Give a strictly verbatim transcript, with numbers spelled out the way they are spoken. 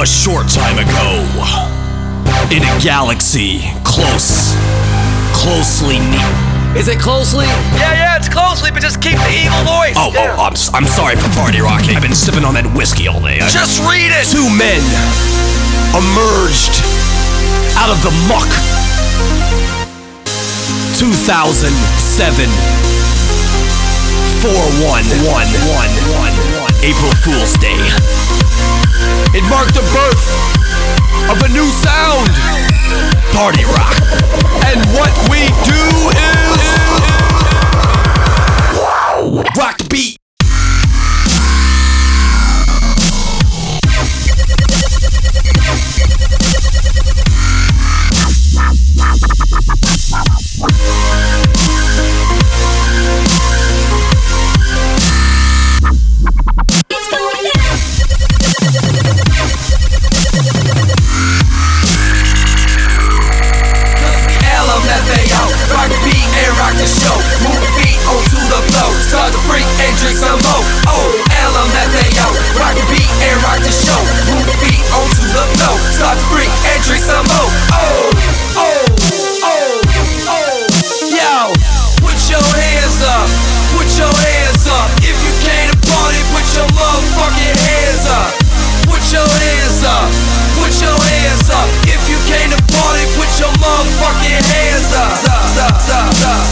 A short time ago, in a galaxy close, closely near. Is it closely? Yeah, yeah, it's closely, but just keep the evil voice. Oh, yeah. oh, I'm, s- I'm sorry for party rocking. I've been sipping on that whiskey all day. I- Just read it. Two men emerged out of the muck. two thousand seven. four one one one one one. April Fool's Day. It marked the birth of a new sound. Party rock. And what we do is rock the beat. Rock the beat and rock the show. Move the beat onto the flow. Start to freak and drink some more. Oh, L M F A O. Rock the beat and rock the show. Move the beat onto the flow. Start to freak and drink some more. Oh, oh, oh, oh. Yo, put your hands up. Put your hands up. If you came to party, put your motherfucking hands up. Put your hands up. Put your hands up. If you came to party, put your motherfucking hands up. Up, up, up, up.